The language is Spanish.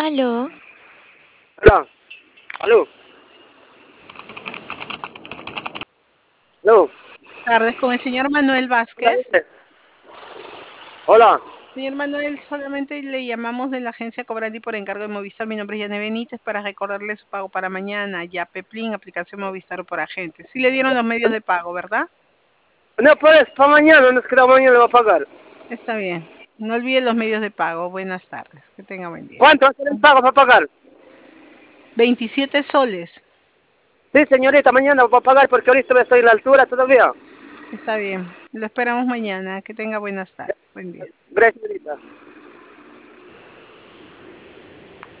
Aló, Hola, aló, aló, Tardes con el señor Manuel hola, Vázquez. dice. Hola, Señor Manuel, solamente le llamamos de la agencia Cobrandi por encargo de Movistar. Mi nombre es Yane Benítez para recordarle su pago para mañana. Ya Peplín, aplicación Movistar por agente. Sí le dieron los medios de pago, ¿verdad? no puedes, para mañana, nos queda mañana, le va a pagar. Está bien. No olvide los medios de pago. Buenas tardes. Que tenga buen día. ¿Cuánto va a ser el pago para pagar? 27 soles. Sí, señorita, mañana va a pagar porque ahorita estoy en la altura todavía. Está bien. Lo esperamos mañana. Que tenga buenas tardes. Buen día. Gracias, señorita.